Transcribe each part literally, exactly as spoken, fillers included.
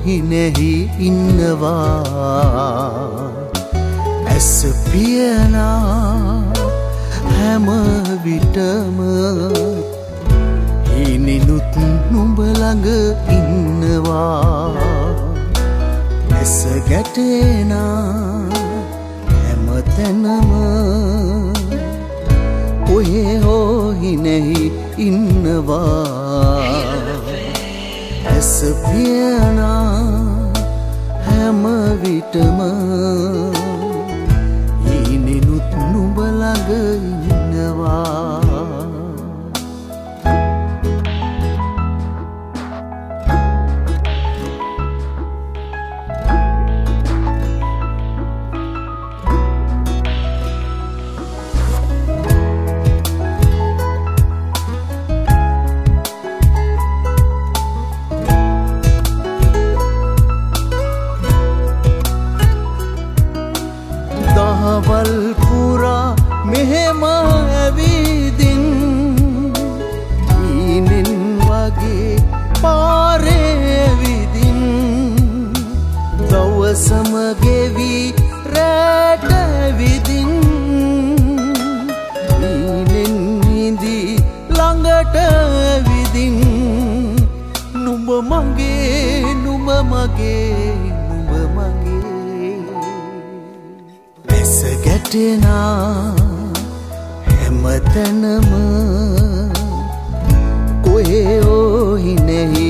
හිනෙහි ඉන්නවා ඇස පියනා හැම විටම හිනිනුත් නුඹ ළඟ ඉන්නවා ඇස ගැටෙනා හැම තැනම ඔයේ හෝ හිනෙහි ඉන්නවා ඇස පියනා හැම විටම හිනිනුත් නුඹ ළඟ ඉන්නවා දහවල් පුරා මෙහෙම ඇවිදින් ඊනෙන් වගේ පාරේ ඇවිදින් දවසම ගෙවි රැට ඇවිදින් ඊනෙන් නිදි ළඟට ඇවිදින් නුඹ මගේ නුඹ මගේ නුඹ මගේ ඇස ගැටෙනා හැම තැනම කොහේ හෝ හිනෙහි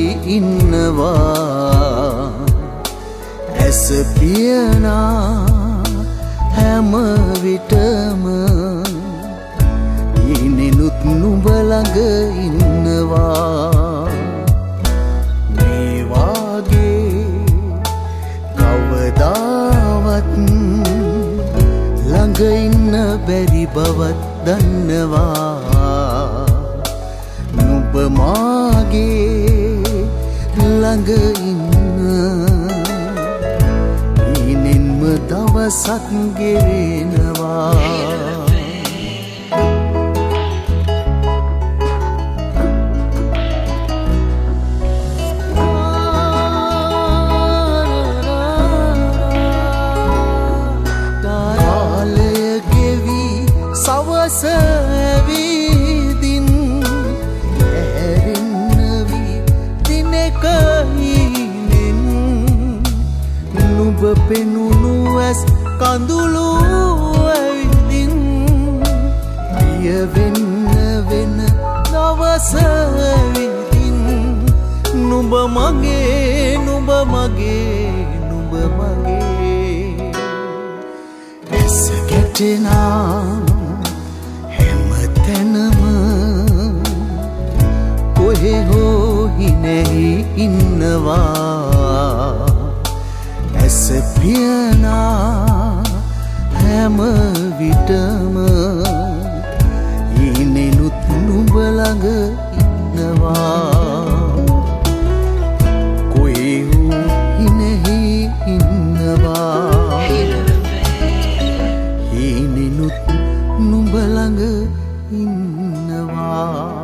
ඉන්නවා ඇස පියනා හැම විටම හිනිනුත් නුඹ ළඟ ඉන්නවා මේ වාගේ කවදාවත් ළඟ ඉන්න බැරි බවත් දන්නවා නුඹ මාගේ ළඟ ඉන්න ඊනෙන්ම දවසක් ගෙවෙනවා සවස ඇවිදින් ඇහැරෙන්නවි දිනක ඊනෙන් නුඹ පෙනුණු ඇස් කඳුළු ඇවිදින් පිය වෙන්න වෙන දවස ඇවිදින් නුඹ මගේ නුඹ මගේ නුඹ මගේ ඇස ගැටෙනා තැනම කොහේ හෝ හිනෙහි ඉන්නවා ඇස පියනා හැම විටම ඊනෙනුත් නුඹ ළඟ ඉන්නවා කොහේ හෝ හිනෙහි ඉන්නවා ඊනෙනුත් නුඹ ළඟ ඉන්නවා